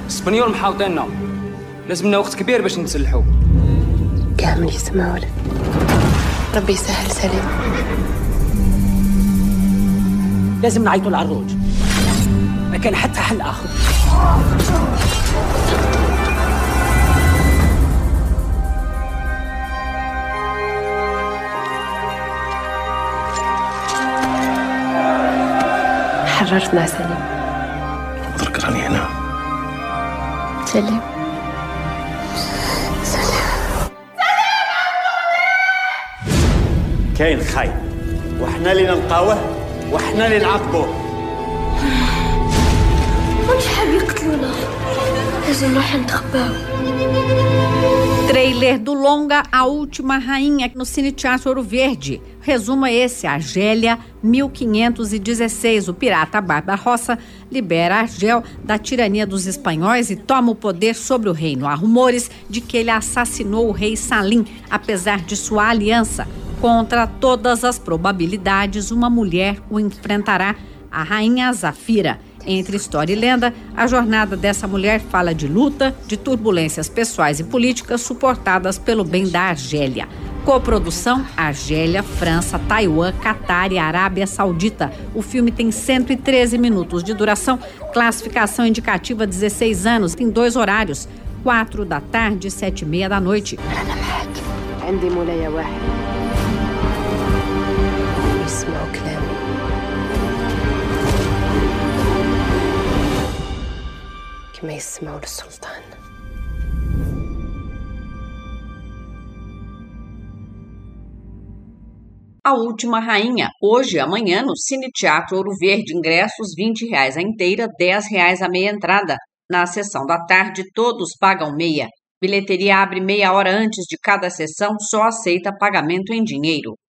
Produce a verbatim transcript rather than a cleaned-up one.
الاسبانيول محاوطيننا، لازمنا وقت كبير باش نتسلحوا. كامل يسمعوا لك. ربي يسهل سلام. لازم نعيطوا العروج، ما كان حتى حل آخر. حررتنا سليم. أدرك راني هنا. سليم. كاين خاين وحنا اللي نلقاوه وحنا اللي نعاقبوه. مش حاب يقتلونا، لازم نروح نتخباو. Trailer do longa A Última Rainha no Cine Teatro Ouro Verde. Resumo é esse: Argélia, mil quinhentos e dezesseis. O pirata Barbarossa libera Argel da tirania dos espanhóis e toma o poder sobre o reino. Há rumores de que ele assassinou o rei Salim, apesar de sua aliança. Contra todas as probabilidades, uma mulher o enfrentará, a rainha Zafira. Entre história e lenda, a jornada dessa mulher fala de luta, de turbulências pessoais e políticas suportadas pelo bem da Argélia. Coprodução: Argélia, França, Taiwan, Catar e Arábia Saudita. O filme tem cento e treze minutos de duração, classificação indicativa dezesseis anos, tem dois horários, quatro da tarde e sete e meia da noite. كما يسمعوا للسلطان. A Última Rainha, hoje e amanhã no Cine Teatro Ouro Verde. Ingressos vinte reais a inteira, dez reais a meia entrada. Na sessão da tarde, todos pagam meia. Bilheteria abre meia hora antes de cada sessão, só aceita pagamento em dinheiro.